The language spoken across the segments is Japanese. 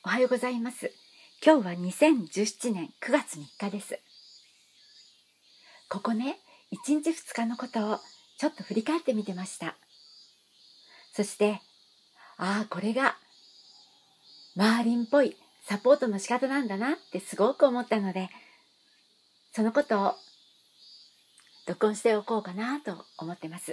おはようございます。今日は2017年9月3日です。ここね、1日2日のことをちょっと振り返ってみてました。そして、これがマーリンっぽいサポートの仕方なんだなってすごく思ったので、そのことを録音しておこうかなと思ってます。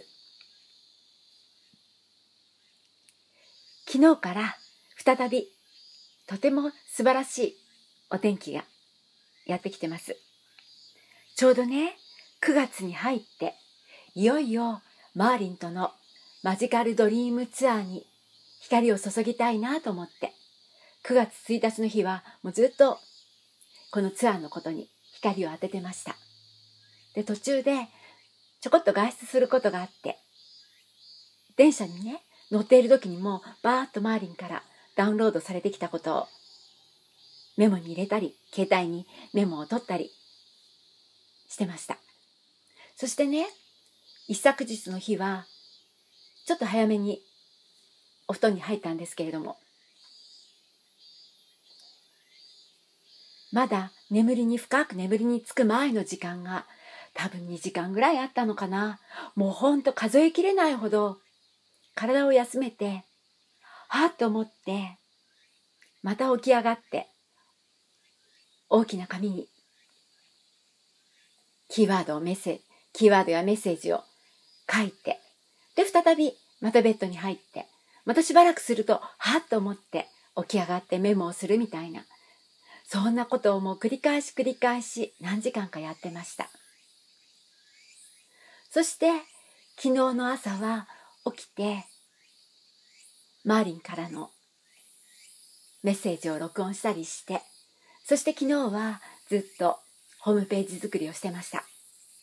昨日から再びとても素晴らしいお天気がやってきてます。ちょうどね、9月に入っていよいよマーリンとのマジカルドリームツアーに光を注ぎたいなと思って、9月1日の日はもうずっとこのツアーのことに光を当ててました。で、途中でちょこっと外出することがあって、電車にね乗っている時にもバーッとマーリンからダウンロードされてきたことをメモに入れたり、携帯にメモを取ったりしてました。そしてね、一昨日の日はちょっと早めにお布団に入ったんですけれども、まだ深く眠りにつく前の時間が多分2時間ぐらいあったのかな。もうほんと数えきれないほど体を休めて、はっと思ってまた起き上がって、大きな紙にキーワードやメッセージを書いて、で再びまたベッドに入って、またしばらくするとはっと思って起き上がってメモをするみたいな、そんなことをもう繰り返し何時間かやってました。そして昨日の朝は起きてマーリンからのメッセージを録音したりして、そして昨日はずっとホームページ作りをしてました。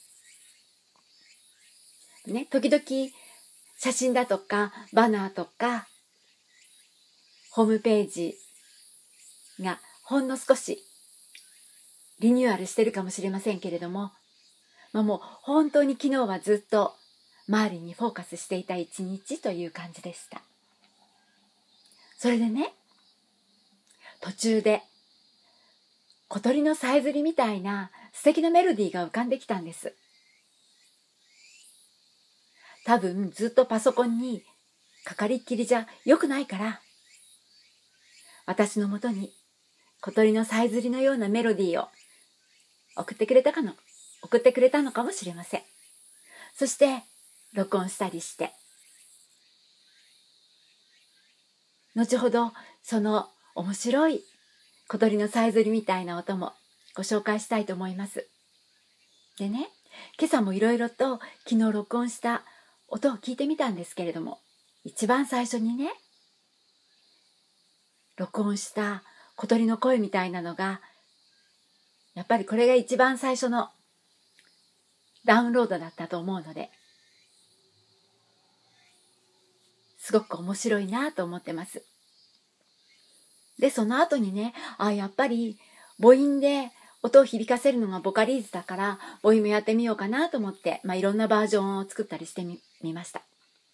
ね、時々写真だとかバナーとかホームページがほんの少しリニューアルしてるかもしれませんけれども、もう本当に昨日はずっと周りにフォーカスしていた一日という感じでした。それでね、途中で小鳥のさえずりみたいな素敵なメロディーが浮かんできたんです。多分ずっとパソコンにかかりっきりじゃよくないから、私のもとに小鳥のさえずりのようなメロディーを送ってくれたのかもしれません。そして録音したりして、後ほどその面白い小鳥のさえずりみたいな音もご紹介したいと思います。でね、今朝もいろいろと昨日録音した音を聞いてみたんですけれども、一番最初にね、録音した小鳥の声みたいなのが、やっぱりこれが一番最初のダウンロードだったと思うので、すごく面白いなと思ってます。で、その後にね、やっぱり母音で音を響かせるのがボカリーズだから、母音もやってみようかなと思って、いろんなバージョンを作ったりしてみました。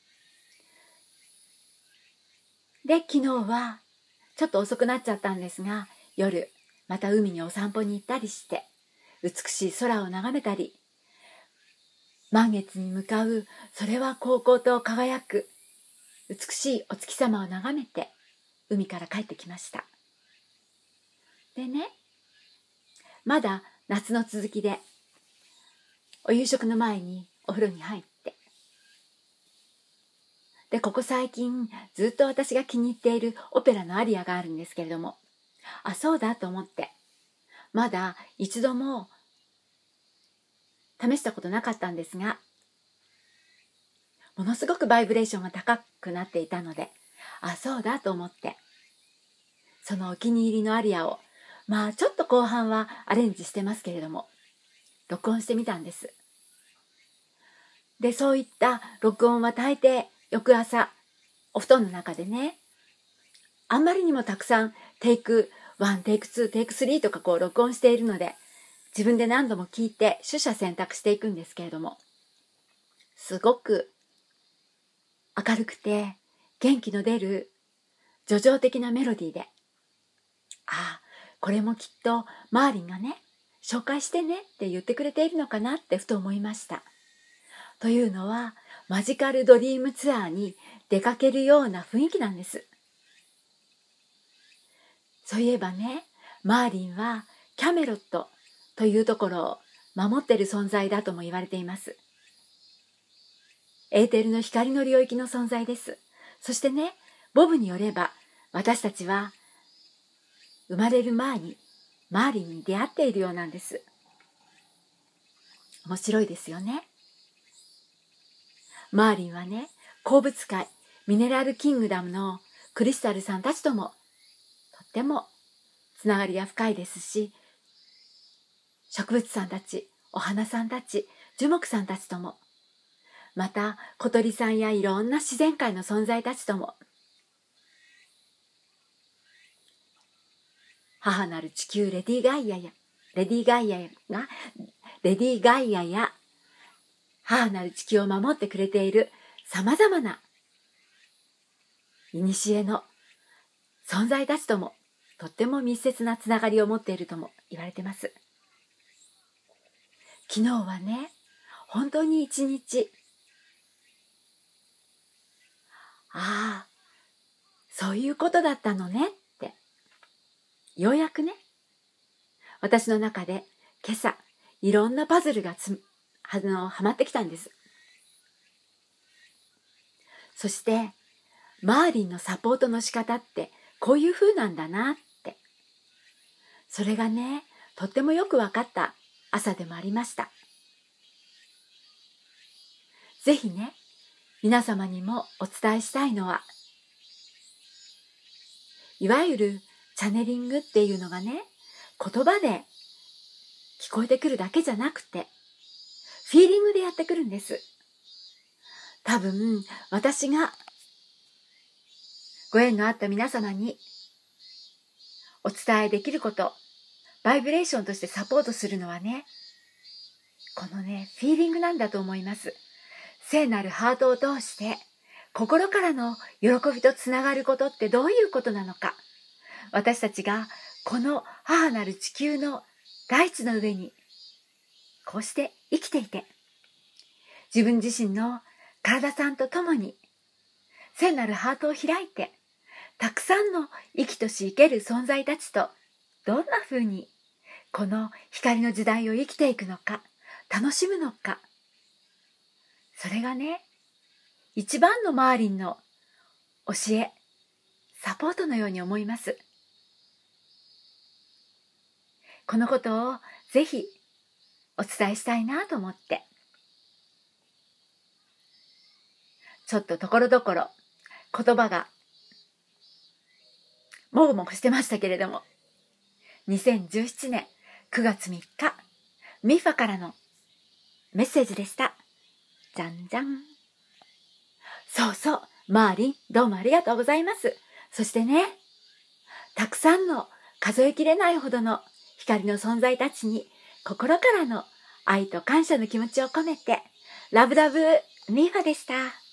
で、昨日はちょっと遅くなっちゃったんですが、夜また海にお散歩に行ったりして、美しい空を眺めたり、満月に向かう、それはこうこうと輝く美しいお月様を眺めて海から帰ってきました。でね、まだ夏の続きで、お夕食の前にお風呂に入って、で、ここ最近ずっと私が気に入っているオペラのアリアがあるんですけれども、そうだと思って、まだ一度も試したことなかったんですが、ものすごくバイブレーションが高くなっていたので、そうだと思って、そのお気に入りのアリアを、ちょっと後半はアレンジしてますけれども、録音してみたんです。で、そういった録音は大抵翌朝、お布団の中でね、あんまりにもたくさんテイク1、テイク2、テイク3とか録音しているので、自分で何度も聞いて取捨選択していくんですけれども、すごく明るくて元気の出る叙情的なメロディーで、 ああ、これもきっとマーリンがね、紹介してねって言ってくれているのかなってふと思いました。というのは、マジカルドリームツアーに出かけるような雰囲気なんです。そういえばね、マーリンはキャメロットというところを守っている存在だとも言われています。エーテルの光の領域の存在です。そしてね、ボブによれば、私たちは生まれる前にマーリンに出会っているようなんです。面白いですよね。マーリンはね、鉱物界、ミネラルキングダムのクリスタルさんたちともとってもつながりが深いですし、植物さんたち、お花さんたち、樹木さんたちとも、また小鳥さんやいろんな自然界の存在たちとも、母なる地球レディーガイアや母なる地球を守ってくれているさまざまな古の存在たちともとっても密接なつながりを持っているとも言われています。昨日はね、本当に一日、ああ、そういうことだったのねって、ようやくね、私の中で今朝いろんなパズルがはまってきたんです。そしてマーリンのサポートの仕方ってこういう風なんだなって、それがね、とってもよく分かった朝でもありました。ぜひね、皆様にもお伝えしたいのは、いわゆるチャネリングっていうのがね、言葉で聞こえてくるだけじゃなくて、フィーリングでやってくるんです。多分、私がご縁のあった皆様にお伝えできること、バイブレーションとしてサポートするのはね、このね、フィーリングなんだと思います。聖なるハートを通して、心からの喜びとつながることってどういうことなのか。私たちがこの母なる地球の大地の上に、こうして生きていて、自分自身の体さんと共に、聖なるハートを開いて、たくさんの生きとし生ける存在たちと、どんな風にこの光の時代を生きていくのか、楽しむのか。それがね、一番のマーリンの教え、サポートのように思います。このことをぜひお伝えしたいなと思って、ちょっとところどころ言葉がもごもごしてましたけれども、2017年9月3日、ミファからのメッセージでした。じゃんじゃん。そうそう、マーリン、どうもありがとうございます。そしてね、たくさんの数えきれないほどの光の存在たちに心からの愛と感謝の気持ちを込めて、ラブラブミーファでした。